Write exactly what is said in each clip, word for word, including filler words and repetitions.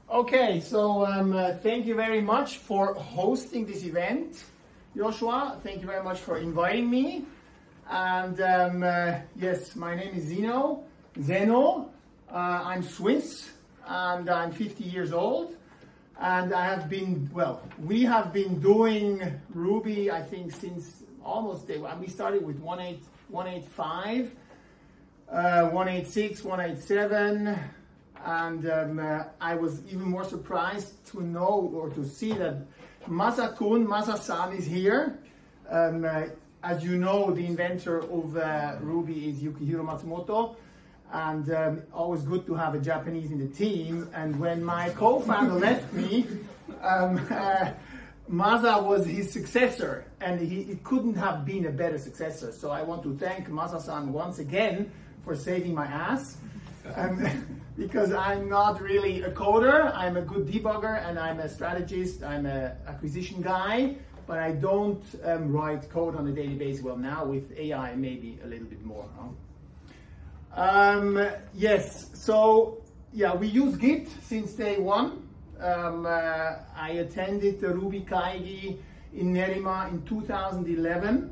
Okay, so um, uh, thank you very much for hosting this event, Joshua. Thank you very much for inviting me. And um, uh, yes, my name is Zeno. Zeno. Uh, I'm Swiss and I'm fifty years old. And I have been, well, we have been doing Ruby, I think, since almost day one. We started with one point eight five, uh, one point eight six, one point eight seven. And um, uh, I was even more surprised to know or to see that Masa-kun, Masa-san is here. Um, uh, as you know, the inventor of uh, Ruby is Yukihiro Matsumoto. And um, always good to have a Japanese in the team. And when my co-founder left me, um, uh, Masa was his successor. And he, he couldn't have been a better successor. So I want to thank Masa-san once again for saving my ass. Um, because I'm not really a coder, I'm a good debugger and I'm a strategist, I'm an acquisition guy, but I don't um, write code on a daily basis. Well, now with A I, maybe a little bit more. Huh? Um, yes, so yeah, we use Git since day one. Um, uh, I attended the Ruby Kaigi in Nerima in two thousand eleven.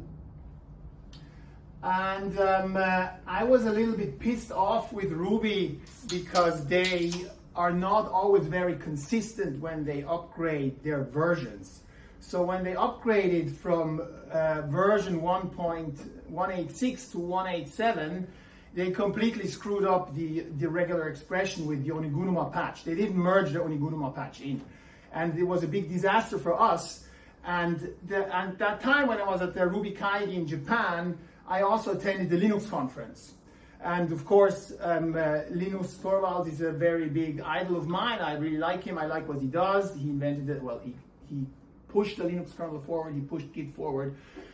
And um, uh, I was a little bit pissed off with Ruby because they are not always very consistent when they upgrade their versions. So when they upgraded from uh, version one point one eight six to one point eight seven, they completely screwed up the, the regular expression with the Onigunuma patch. They didn't merge the Onigunuma patch in. And it was a big disaster for us. And, the, and that time when I was at the Ruby Kaigi in Japan, I also attended the Linux conference. And of course, um, uh, Linus Torvalds is a very big idol of mine. I really like him. I like what he does. He invented it. Well, he, he pushed the Linux kernel forward. He pushed Git forward.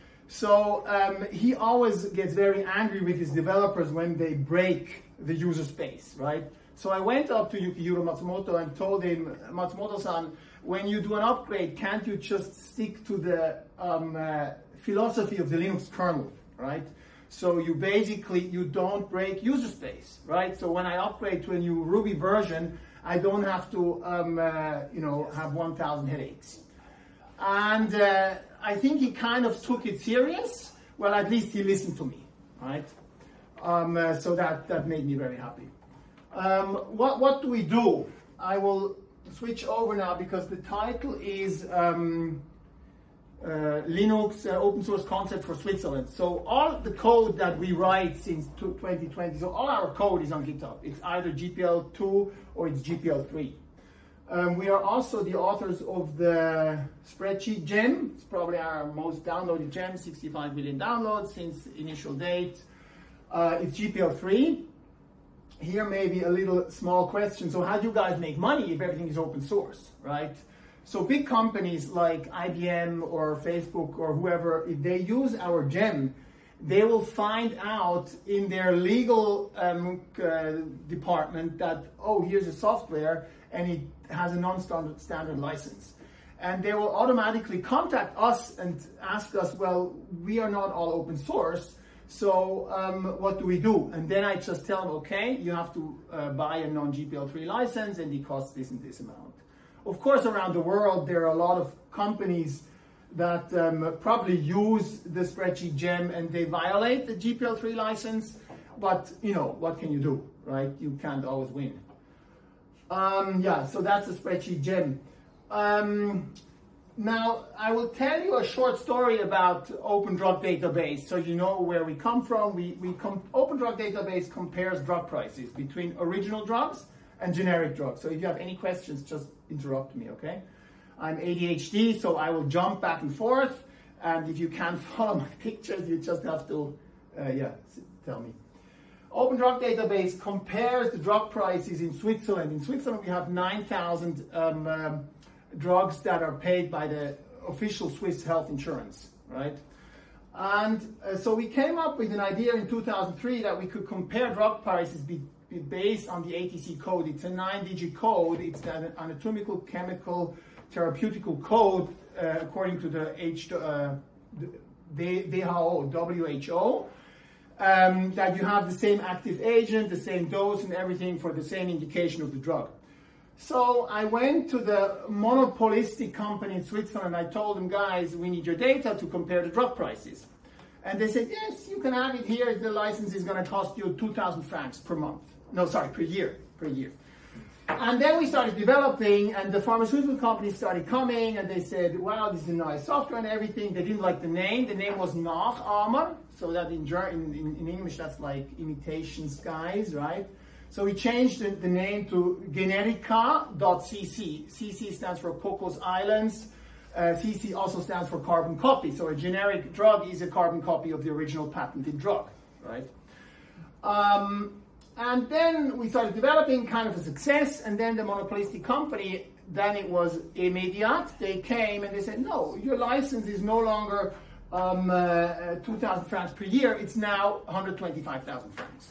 So um, he always gets very angry with his developers when they break the user space, right? So I went up to Yukihiro Matsumoto and told him, Matsumoto-san, when you do an upgrade, can't you just stick to the um, uh, philosophy of the Linux kernel? Right? So you basically, you don't break user space, right? So when I upgrade to a new Ruby version, I don't have to, um, uh, you know, have one thousand headaches. And uh, I think he kind of took it serious. Well, at least he listened to me, right? Um, uh, so that, that made me very happy. Um, what, what do we do? I will switch over now because the title is um, Uh, Linux uh, open source concept for Switzerland. So all the code that we write since twenty twenty, so all our code is on GitHub. It's either G P L two or it's G P L three. Um, we are also the authors of the spreadsheet gem. It's probably our most downloaded gem, sixty-five million downloads since initial date. Uh, it's G P L three. Here may be a little small question. So how do you guys make money if everything is open source, right? So big companies like I B M or Facebook or whoever, if they use our gem, they will find out in their legal um, uh, department that, oh, here's a software and it has a non-standard standard license. And they will automatically contact us and ask us, well, we are not all open source, so um, what do we do? And then I just tell them, okay, you have to uh, buy a non-G P L three license and it costs this and this amount. Of course, around the world, there are a lot of companies that um, probably use the spreadsheet gem and they violate the G P L three license. But, you know, what can you do, right? You can't always win. Um, yeah, so that's the spreadsheet gem. Um, now, I will tell you a short story about Open Drug Database so you know where we come from. We, we com Open Drug Database compares drug prices between original drugs and generic drugs. So if you have any questions, just interrupt me, okay? I'm A D H D, so I will jump back and forth. And if you can't follow my pictures, you just have to, uh, yeah, tell me. Open Drug Database compares the drug prices in Switzerland. In Switzerland, we have nine thousand um, um, drugs that are paid by the official Swiss health insurance, right? And uh, so we came up with an idea in two thousand three that we could compare drug prices be based on the A T C code. It's a nine-digit code. It's an anatomical, chemical, therapeutical code uh, according to the H, uh, W H O, W H O, um, that you have the same active agent, the same dose and everything for the same indication of the drug. So I went to the monopolistic company in Switzerland. I told them, guys, we need your data to compare the drug prices. And they said, yes, you can have it here. The license is going to cost you two thousand francs per month. No, sorry, per year, per year. And then we started developing, and the pharmaceutical companies started coming, and they said, wow, this is nice software and everything. They didn't like the name. The name was Nachahmer, so that in, in, in English, that's like imitation skies, right? So we changed the, the name to Generica dot c c. C C stands for Cocos Islands. Uh, C C also stands for carbon copy. So a generic drug is a carbon copy of the original patented drug, right? Um, and then we started developing, kind of a success, and then the monopolistic company, then it was Emediat. They came and they said, no, your license is no longer um, uh, two thousand francs per year. It's now one hundred twenty-five thousand francs.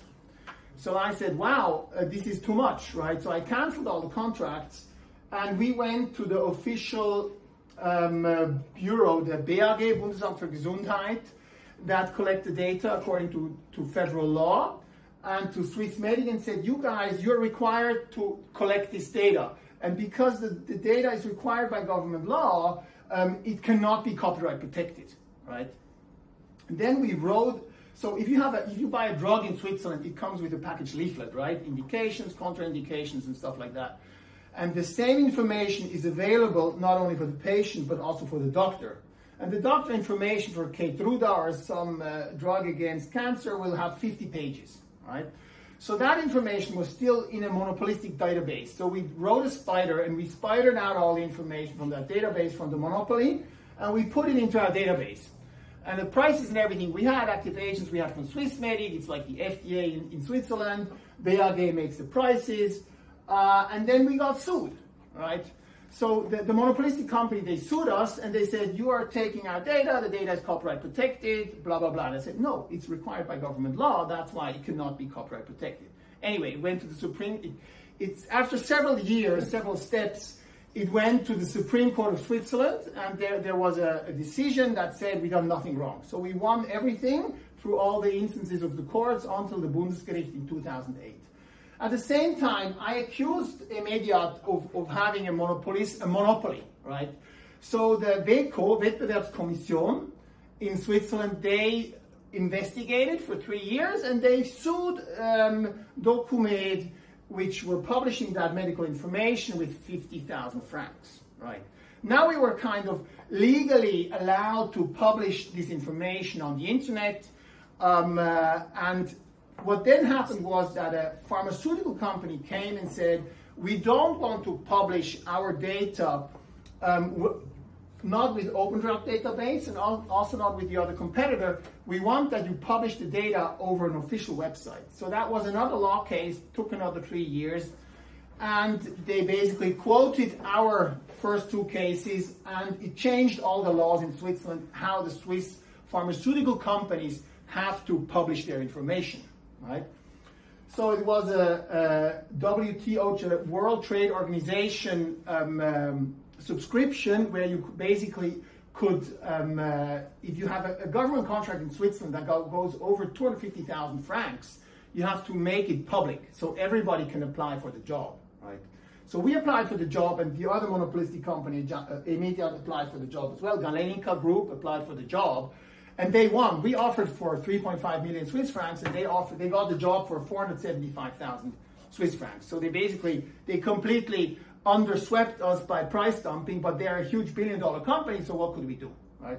So I said, wow, uh, this is too much, right? So I canceled all the contracts, and we went to the official um, uh, bureau, the B A G, Bundesamt für Gesundheit, that collect the data according to, to federal law, and to Swissmedic, and said, you guys, you're required to collect this data. And because the, the data is required by government law, um, it cannot be copyright protected, right? And then we wrote, so if you have a, if you buy a drug in Switzerland, it comes with a package leaflet, right? Indications, contraindications, and stuff like that. And the same information is available not only for the patient, but also for the doctor. And the doctor information for Keytruda or some uh, drug against cancer will have fifty pages, right? So that information was still in a monopolistic database. So we wrote a spider and we spidered out all the information from that database from the monopoly, and we put it into our database. And the prices and everything, we had active agents, we had from Swissmedic, it's like the F D A in, in Switzerland, B A G makes the prices, uh, and then we got sued, right? So the, the monopolistic company, they sued us and they said, you are taking our data, the data is copyright protected, blah, blah, blah. And I said, no, it's required by government law, that's why it cannot be copyright protected. Anyway, it went to the Supreme, it, it's after several years, several steps, it went to the Supreme Court of Switzerland, and there, there was a, a decision that said we've done nothing wrong. So we won everything through all the instances of the courts until the Bundesgericht in two thousand eight. At the same time, I accused Emediat of, of having a, monopolist, a monopoly, right? So the WEKO, Wettbewerbskommission in Switzerland, they investigated for three years, and they sued um, Documed, which were publishing that medical information, with fifty thousand francs, right? Now we were kind of legally allowed to publish this information on the internet, um, uh, and what then happened was that a pharmaceutical company came and said, we don't want to publish our data um, not with Open Drug Database and also not with the other competitor. We want that you publish the data over an official website. So that was another law case, took another three years. And they basically quoted our first two cases, and it changed all the laws in Switzerland, how the Swiss pharmaceutical companies have to publish their information, right? So it was a, a W T O, World Trade Organization um, um, subscription, where you basically could, um, uh, if you have a, a government contract in Switzerland that go, goes over two hundred fifty thousand francs, you have to make it public so everybody can apply for the job, right? So we applied for the job, and the other monopolistic company, uh, Emediat, applied for the job as well. Galenica Group applied for the job, and they won. We offered for three point five million Swiss francs, and they offered, they got the job for four hundred seventy-five thousand Swiss francs. So they basically, they completely underswept us by price dumping, but they're a huge billion dollar company, so what could we do, right?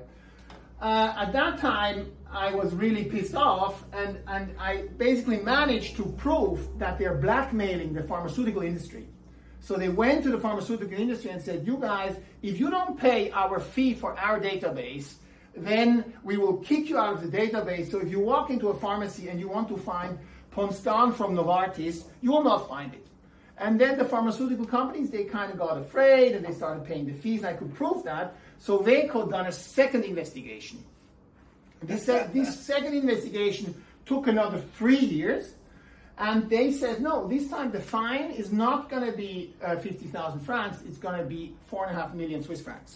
Uh, at that time, I was really pissed off, and, and I basically managed to prove that they're blackmailing the pharmaceutical industry. So they went to the pharmaceutical industry and said, you guys, if you don't pay our fee for our database, then we will kick you out of the database. So if you walk into a pharmacy and you want to find Ponstan from Novartis, you will not find it. And then the pharmaceutical companies, they kind of got afraid and they started paying the fees. I could prove that. So WEKO done a second investigation. This, uh, this second investigation took another three years. And they said, no, this time the fine is not going to be uh, fifty thousand francs. It's going to be four and a half million Swiss francs.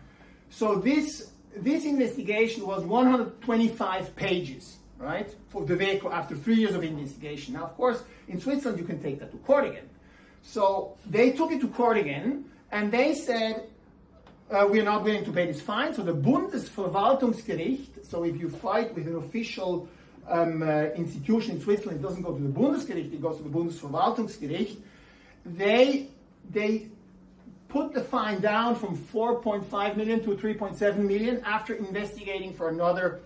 So this, this investigation was one hundred twenty-five pages, right, for the WEKO after three years of investigation. Now, of course, in Switzerland, you can take that to court again. So they took it to court again, and they said, uh, we're not willing to pay this fine. So the Bundesverwaltungsgericht, so if you fight with an official um, uh, institution in Switzerland, it doesn't go to the Bundesgericht, it goes to the Bundesverwaltungsgericht. They, they put the fine down from four point five million to three point seven million after investigating for another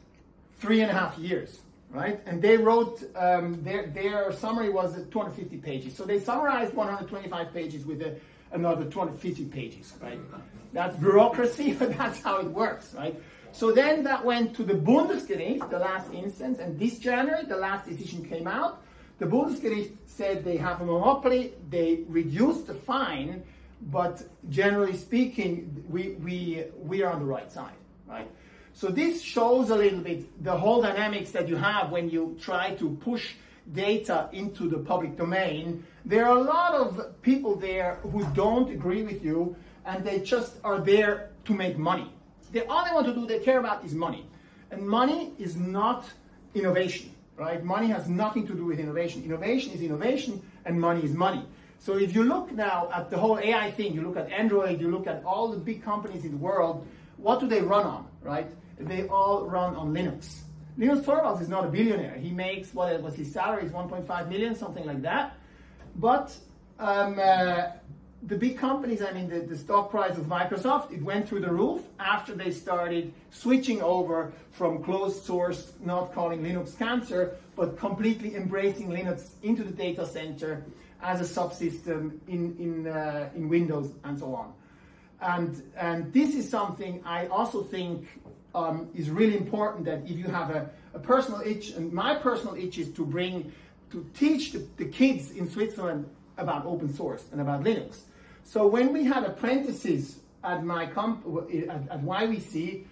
three and a half years, right? And they wrote, um, their, their summary was two hundred fifty pages. So they summarized one hundred twenty-five pages with a, another two hundred fifty pages, right? That's bureaucracy, but that's how it works, right? So then that went to the Bundesgericht, the last instance, and this January, the last decision came out. The Bundesgericht said they have a monopoly, they reduced the fine, but generally speaking, we, we, we are on the right side, right? So this shows a little bit the whole dynamics that you have when you try to push data into the public domain. There are a lot of people there who don't agree with you, and they just are there to make money. They, all they want to do, they care about is money. And money is not innovation, right? Money has nothing to do with innovation. Innovation is innovation, and money is money. So if you look now at the whole A I thing, you look at Android, you look at all the big companies in the world, what do they run on, right? They all run on Linux. Linus Torvalds is not a billionaire. He makes, what was his salary, is one point five million, something like that. But um, uh, the big companies, I mean, the, the stock price of Microsoft, it went through the roof after they started switching over from closed source, not calling Linux cancer, but completely embracing Linux into the data center as a subsystem in, in, uh, in Windows and so on. And, and this is something I also think um, is really important, that if you have a, a personal itch, and my personal itch is to bring, to teach the, the kids in Switzerland about open source and about Linux. So when we had apprentices at my comp, at, at Y W C,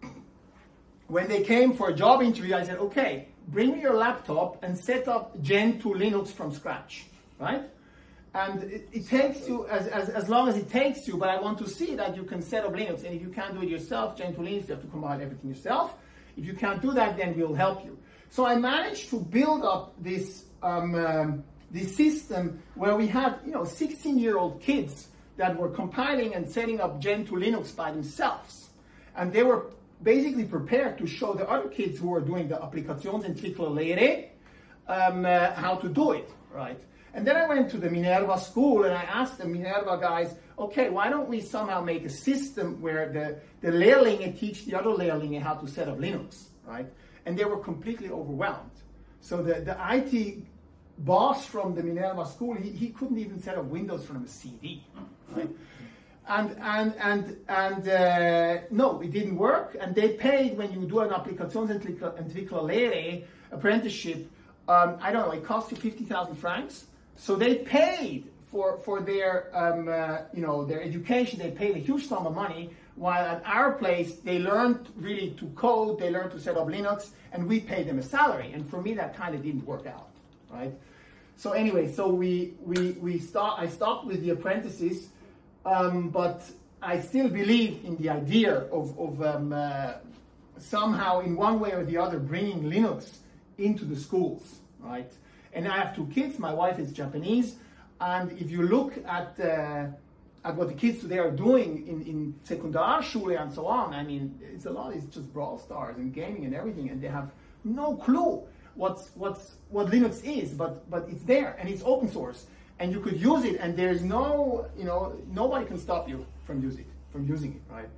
when they came for a job interview, I said, okay, bring me your laptop and set up Gen two Linux from scratch, right? And it, it takes you as, as, as long as it takes you, but I want to see that you can set up Linux. And if you can't do it yourself, Gen two Linux, you have to compile everything yourself. If you can't do that, then we'll help you. So I managed to build up this, um, um, this system where we had, you know, sixteen-year-old kids that were compiling and setting up Gen two Linux by themselves. And they were basically prepared to show the other kids who were doing the Applikationsentwicklerlehre um, uh, how to do it, right? And then I went to the Minerva school and I asked the Minerva guys, okay, why don't we somehow make a system where the, the Lehrlinge teach the other Lehrlinge how to set up Linux, right? And they were completely overwhelmed. So the, the I T boss from the Minerva school, he, he couldn't even set up Windows from a C D, right? And, and, and, and uh, no, it didn't work. And they paid, when you do an Applikationsentwicklerlehre apprenticeship, um, I don't know, it cost you fifty thousand francs. So they paid for, for their, um, uh, you know, their education. They paid a huge sum of money, while at our place, they learned really to code, they learned to set up Linux, and we paid them a salary. And for me, that kind of didn't work out, right? So anyway, so we, we, we start, I stopped with the apprentices, um, but I still believe in the idea of, of um, uh, somehow, in one way or the other, bringing Linux into the schools, right? And I have two kids. My wife is Japanese, and if you look at uh, at what the kids today are doing in in Sekundarschule and so on, I mean, it's a lot. It's just Brawl Stars and gaming and everything, and they have no clue what's what's what Linux is. But but it's there, and it's open source, and you could use it, and there's no, you know, nobody can stop you from using it, from using it, right?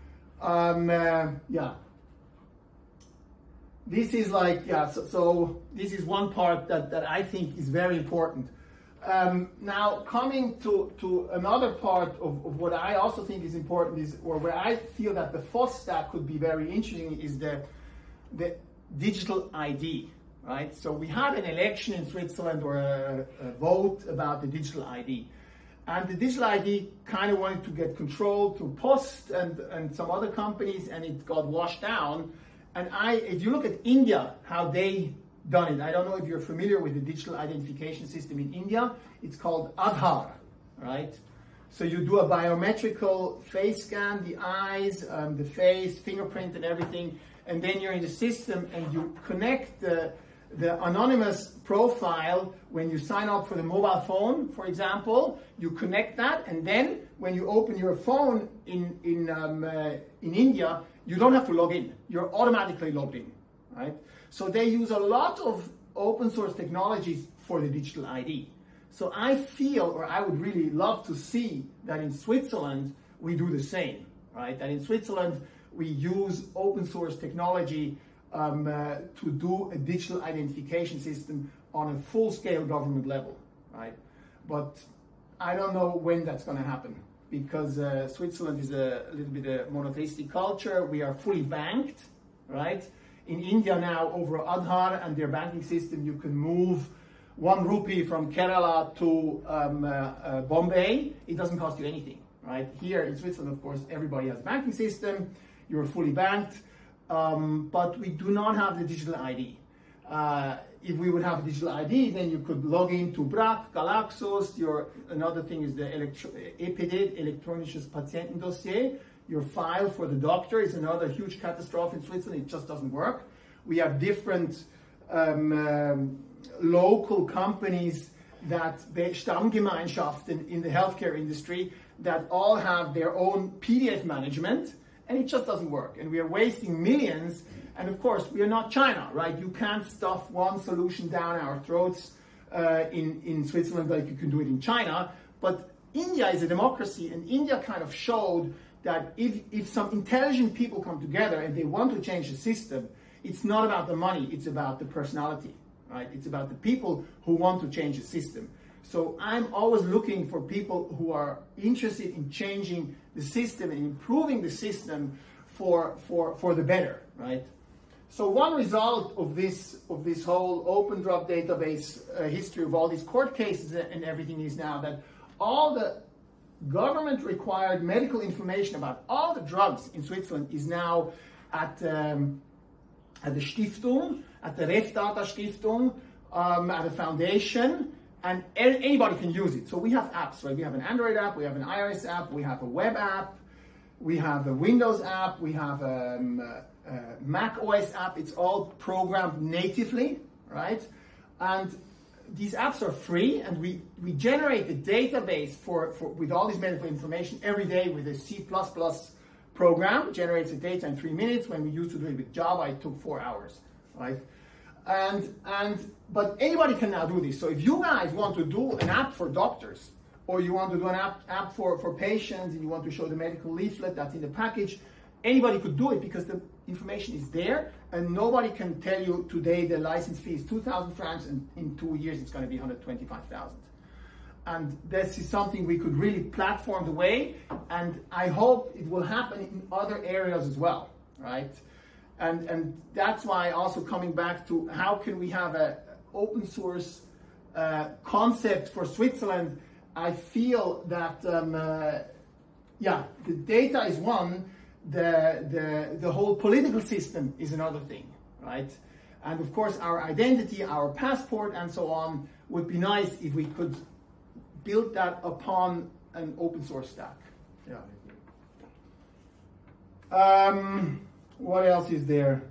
Um, uh, yeah. This is like, yeah, so, so this is one part that, that I think is very important. Um, now, coming to, to another part of, of what I also think is important is, or where I feel that the F O S stack could be very interesting, is the, the digital I D, right? So we had an election in Switzerland, or a, a vote about the digital I D. And the digital I D kind of wanted to get control through Post and, and some other companies, and it got washed down. And I, if you look at India, how they done it, I don't know if you're familiar with the digital identification system in India. It's called Aadhaar, right? So you do a biometrical face scan, the eyes, um, the face, fingerprint and everything, and then you're in the system and you connect the, The anonymous profile, when you sign up for the mobile phone, for example, you connect that, and then when you open your phone in, in, um, uh, in India, you don't have to log in. You're automatically logged in, right? So they use a lot of open source technologies for the digital I D. So I feel, or I would really love to see that in Switzerland, we do the same, right? That in Switzerland, we use open source technology um, uh, to do a digital identification system on a full-scale government level, right? But I don't know when that's going to happen, because uh, Switzerland is a, a little bit a monotheistic culture. We are fully banked, right? In India now, over Aadhaar and their banking system, you can move one rupee from Kerala to um, uh, uh, Bombay. It doesn't cost you anything, right? Here in Switzerland, of course, everybody has a banking system. You're fully banked, um, but we do not have the digital I D. Uh, if we would have a digital I D, then you could log into B R A C, Galaxus. Your, another thing is the electro, E P D, Elektronisches Patientendossier. Your file for the doctor is another huge catastrophe in Switzerland. It just doesn't work. We have different um, um, local companies that, Stammgemeinschaften in the healthcare industry, that all have their own P D F management, and it just doesn't work. And we are wasting millions. And of course, we are not China, right? You can't stuff one solution down our throats uh, in, in Switzerland like you can do it in China. But India is a democracy, and India kind of showed that if, if some intelligent people come together and they want to change the system, it's not about the money, it's about the personality, right? It's about the people who want to change the system. So I'm always looking for people who are interested in changing the system and improving the system for, for, for the better, right? So one result of this, of this whole open drug database uh, history of all these court cases and everything is now that all the government required medical information about all the drugs in Switzerland is now at, um, at the Stiftung, at the RefData Stiftung, um, at a foundation, and anybody can use it. So we have apps, right? We have an Android app, we have an iOS app, we have a web app, we have a Windows app, we have a, um, a, a Mac O S app. It's all programmed natively, right? And these apps are free, and we, we generate a database for, for with all this medical information every day with a C plus plus program. Generates the data in three minutes. When we used to do it with Java, it took four hours, right? And, and, but anybody can now do this. So if you guys want to do an app for doctors, or you want to do an app, app for, for patients, and you want to show the medical leaflet that's in the package, anybody could do it because the information is there, and nobody can tell you today the license fee is two thousand francs, and in two years it's going to be one hundred twenty-five thousand. And this is something we could really platform the way, and I hope it will happen in other areas as well, right? And, and that's why also coming back to how can we have an open source uh, concept for Switzerland, I feel that, um, uh, yeah, the data is one, the, the, the whole political system is another thing, right? And of course, our identity, our passport, and so on would be nice if we could build that upon an open source stack. Yeah. Um, what else is there?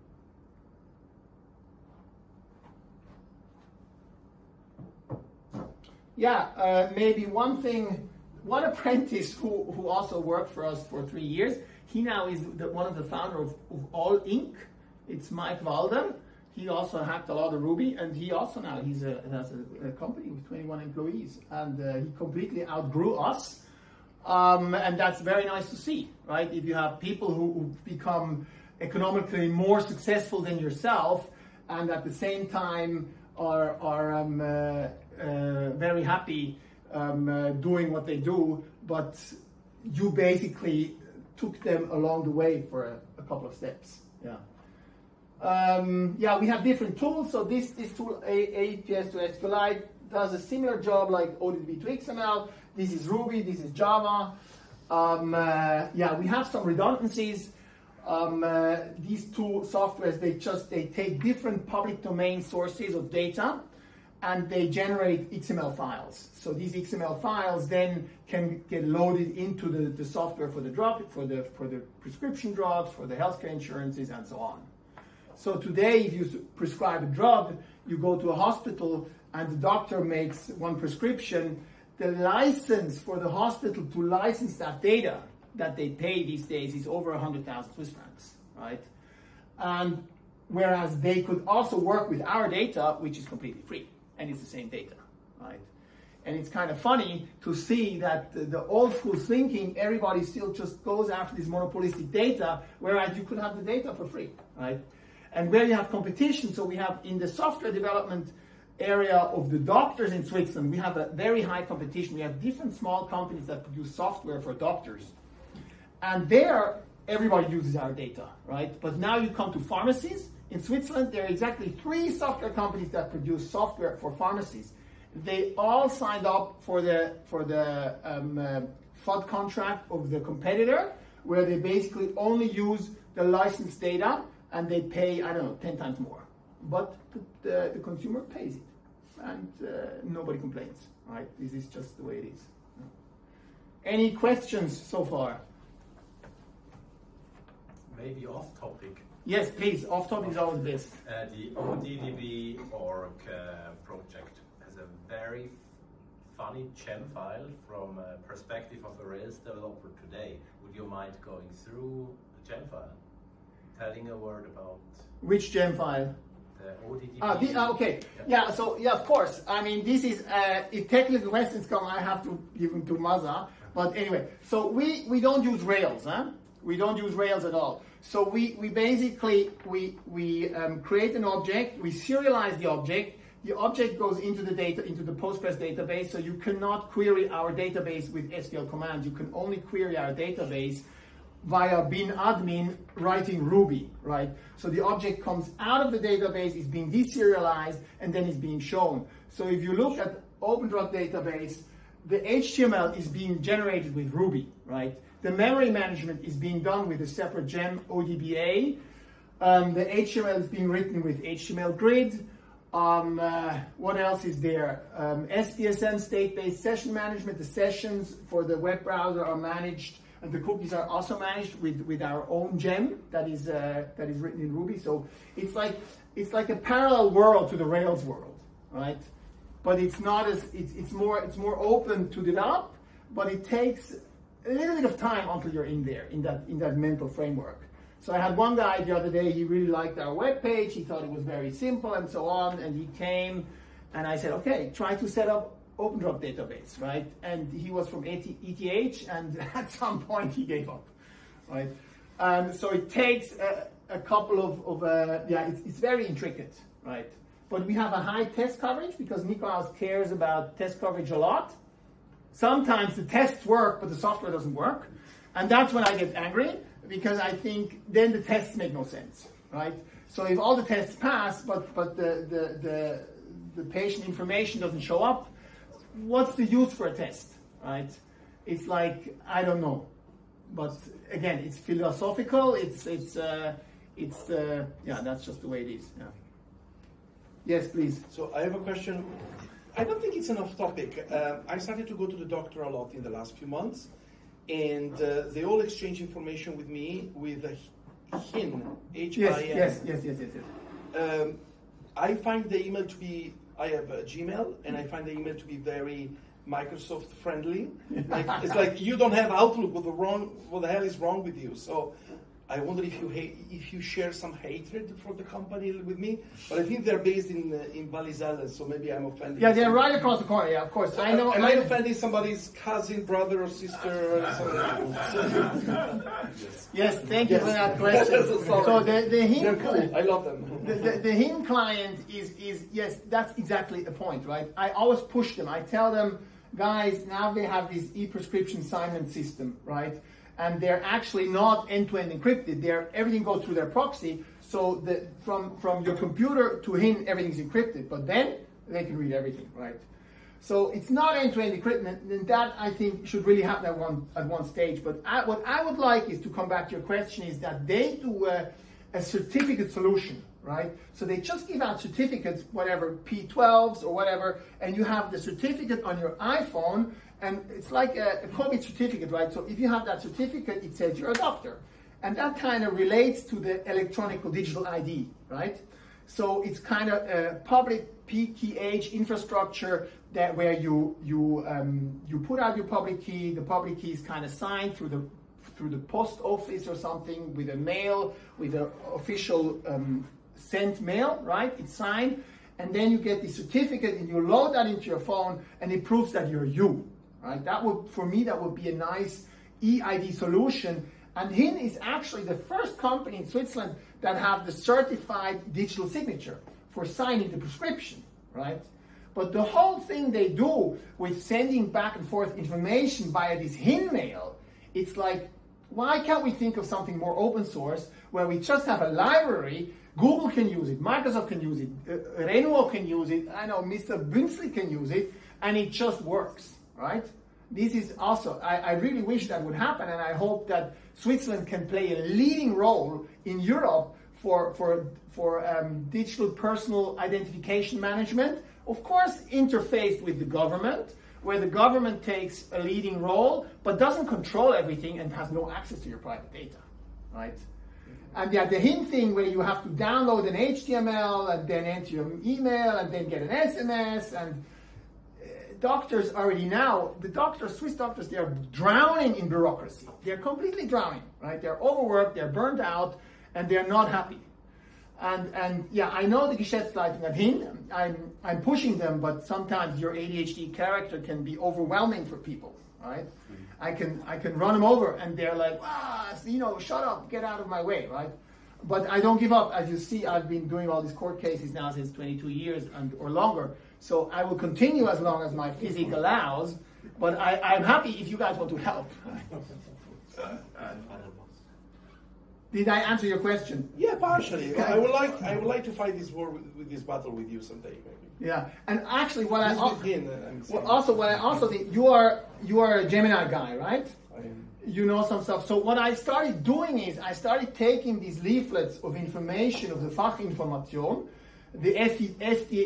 Yeah, uh, maybe one thing, one apprentice who, who also worked for us for three years, he now is the, one of the founder of, of All Incorporated. It's Mike Walden. He also hacked a lot of Ruby, and he also now he's a, has a, a company with twenty-one employees, and uh, he completely outgrew us. Um, and that's very nice to see, right? If you have people who, who become economically more successful than yourself, and at the same time are, are um, uh, uh, very happy um, uh, doing what they do, but you basically took them along the way for a, a couple of steps. Yeah. Um, yeah, we have different tools. So this, this tool, A P S to SQLite, does a similar job like O D B to X M L. This is Ruby, this is Java. Um, uh, yeah, we have some redundancies. Um, uh, these two softwares, they just, they take different public domain sources of data, and they generate X M L files. So these X M L files then can get loaded into the, the software for the drug, for the, for the prescription drugs, for the healthcare insurances, and so on. So today, if you prescribe a drug, you go to a hospital and the doctor makes one prescription. The license for the hospital to license that data that they pay these days is over one hundred thousand Swiss francs, right? And whereas they could also work with our data, which is completely free, and it's the same data, right? And it's kind of funny to see that the, the old school thinking, everybody still just goes after this monopolistic data, whereas you could have the data for free, right? And where you have competition, so we have in the software development area of the doctors in Switzerland, we have a very high competition. We have different small companies that produce software for doctors. And there, everybody uses our data, right? But now you come to pharmacies. In Switzerland, there are exactly three software companies that produce software for pharmacies. They all signed up for the for the um, uh, F U D contract of the competitor, where they basically only use the licensed data and they pay, I don't know, ten times more. But the, the, the consumer pays it, and uh, nobody complains, right? This is just the way it is. Any questions so far? Maybe off topic. Yes, please. Off topic is always best. Uh, the O D D B org uh, project has a very funny gem file from a perspective of a Rails developer today. Would you mind going through the gem file, telling a word about which gem file? The O D D B. Ah, the, uh, okay. Yeah. yeah. So yeah, of course. I mean, this is uh, if technical questions come, I have to give them to Maza. But anyway, so we we don't use Rails, huh? We don't use Rails at all. So we, we basically, we, we um, create an object, we serialize the object, the object goes into the data, into the Postgres database, so you cannot query our database with S Q L commands. You can only query our database via bin admin writing Ruby, right? So the object comes out of the database, is being deserialized, and then is being shown. So if you look at OpenDrop database, the H T M L is being generated with Ruby, right? The memory management is being done with a separate gem, O D B A. Um, the H T M L is being written with H T M L grid. Um, uh, what else is there? Um, S P S M, state-based session management. The sessions for the web browser are managed, and the cookies are also managed with, with our own gem that is uh, that is written in Ruby. So it's like it's like a parallel world to the Rails world, right? But it's not as it's it's more it's more open to develop, but it takes a little bit of time until you're in there, in that in that mental framework. So I had one guy the other day, he really liked our web page, he thought it was very simple and so on, and he came and I said, okay, try to set up OpenDrop database, right? And he was from E T H, and at some point he gave up, right? Um, so it takes a, a couple of, of uh, yeah, it's, it's very intricate, right? But we have a high test coverage because Nikolaus cares about test coverage a lot. Sometimes the tests work, but the software doesn't work. And that's when I get angry, because I think then the tests make no sense, right? So if all the tests pass, but, but the, the, the, the patient information doesn't show up, what's the use for a test, right? It's like, I don't know. But again, it's philosophical, it's, it's, uh, it's uh, yeah, that's just the way it is, yeah. Yes, please. So I have a question. I don't think it's an off topic. Uh, I started to go to the doctor a lot in the last few months, and uh, they all exchange information with me with a H I N, H I N. Yes, yes, yes, yes, yes. Um, I find the email to be, I have a Gmail, and I find the email to be very Microsoft friendly. Like, it's like, you don't have Outlook, what the, wrong, what the hell is wrong with you? So I wonder if you hate, if you share some hatred for the company with me, but I think they're based in uh, in Vallisella, so maybe I'm offending. Yeah, they're right across the corner. Yeah, of course. I know. Am I offending somebody's cousin, brother, or sister? Or something? Yes, thank you yes. for that question. so, so the the H I N, cool. I love them. the, the, the H I N client is is yes, that's exactly the point, right? I always push them. I tell them, guys, now they have this e-prescription assignment system, right? And they're actually not end-to-end encrypted. They're, everything goes through their proxy. So the, from, from your computer to H I N, everything's encrypted. But then they can read everything, right? So it's not end-to-end encrypted. And that, I think, should really happen at one, at one stage. But I, what I would like is to come back to your question is that they do a, a certificate solution, right? So they just give out certificates, whatever, P twelves or whatever, and you have the certificate on your iPhone. And it's like a, a COVID certificate, right? So if you have that certificate, it says you're a doctor. And that kind of relates to the electronic or digital I D, right? So it's kind of a public P K H infrastructure that where you you um, you put out your public key. The public key is kind of signed through the through the post office or something with a mail, with an official um, sent mail, right? It's signed, and then you get the certificate and you load that into your phone, and it proves that you're you, right? That would, for me, that would be a nice e I D solution. And H I N is actually the first company in Switzerland that have the certified digital signature for signing the prescription, right? But the whole thing they do with sending back and forth information via this H I N mail, it's like, why can't we think of something more open source where we just have a library? Google can use it, Microsoft can use it, uh, Renault can use it, I know Mister Bünzli can use it, and it just works, right? This is also, I, I really wish that would happen, and I hope that Switzerland can play a leading role in Europe for, for, for um, digital personal identification management, of course interfaced with the government, where the government takes a leading role, but doesn't control everything and has no access to your private data, right? And yeah, the H I N thing where you have to download an H T M L and then enter your email and then get an S M S, and uh, doctors already now, the doctors, Swiss doctors, they are drowning in bureaucracy. They're completely drowning, right? They're overworked, they're burnt out, and they're not happy. And, and yeah, I know the Geschäftsleitung at H I N, I'm, I'm pushing them, but sometimes your A D H D character can be overwhelming for people, right? Mm-hmm. I can, I can run them over and they're like, ah, you know, shut up, get out of my way, right? But I don't give up. As you see, I've been doing all these court cases now since twenty-two years and, or longer. So I will continue as long as my physique allows, but I, I'm happy if you guys want to help. Did I answer your question? Yeah, partially. I would like I would like to fight this war with, with this battle with you someday, maybe. Yeah, and actually, what this I al- him, uh, well, also what I also think you are you are a Gemini guy, right? I am. You know some stuff. So what I started doing is I started taking these leaflets of information of the Fachinformation, the F D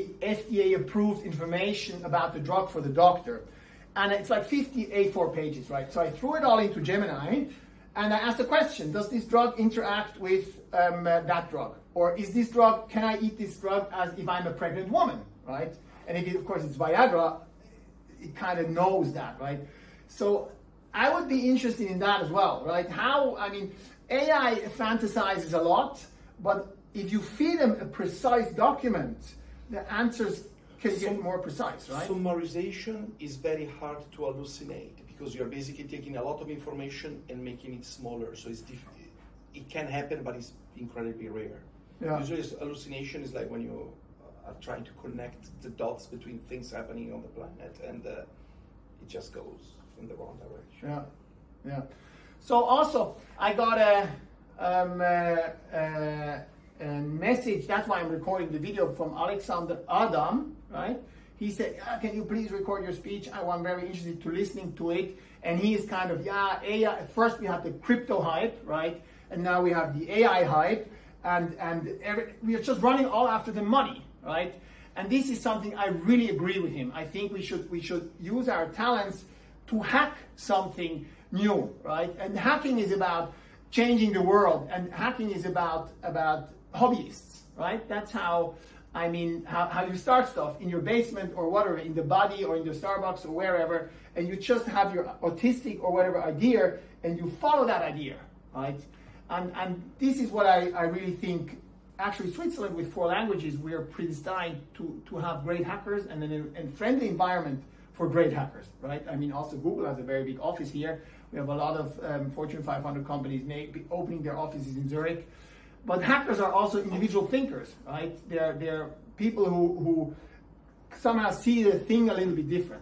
A approved information about the drug for the doctor, and it's like fifty A four pages, right? So I threw it all into Gemini. And I asked the question, does this drug interact with um, uh, that drug? Or is this drug, can I eat this drug as if I'm a pregnant woman, right? And if, it, of course, it's Viagra, it kind of knows that, right? So I would be interested in that as well, right? How, I mean, A I fantasizes a lot, but if you feed them a precise document, the answers can Sum- get more precise, right? Summarization is very hard to hallucinate, because you're basically taking a lot of information and making it smaller. So it's diff- it can happen, but it's incredibly rare. Yeah. Usually hallucination is like when you are trying to connect the dots between things happening on the planet, and uh, it just goes in the wrong direction. Yeah, yeah. So also, I got a, um, uh, uh, a message, that's why I'm recording the video, from Alexander Adam, right? He said, ah, can you please record your speech? I am very interested to listening to it. And he is kind of, yeah, A I. First we had the crypto hype, right? And now we have the A I hype. And, and every, we are just running all after the money, right? And this is something I really agree with him. I think we should, we should use our talents to hack something new, right? And hacking is about changing the world. And hacking is about, about hobbyists, right? That's how... I mean, how, how you start stuff in your basement or whatever, in the body or in the Starbucks or wherever, and you just have your autistic or whatever idea, and you follow that idea, right? And and this is what I, I really think, actually Switzerland with four languages, we are predestined to, to have great hackers and an and friendly environment for great hackers, right? I mean, also Google has a very big office here. We have a lot of um, Fortune five hundred companies may be opening their offices in Zurich. But hackers are also individual thinkers, right? They're, they're people who, who somehow see the thing a little bit different.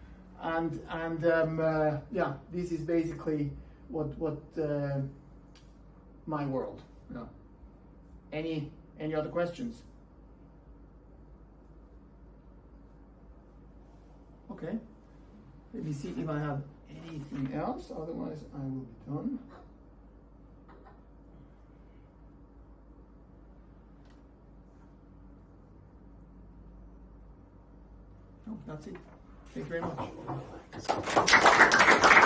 And, and um, uh, yeah, this is basically what, what uh, my world. Yeah. Any, any other questions? Okay. Let me see if I have anything else. Otherwise, I will be done. No, that's it. Thank you very much.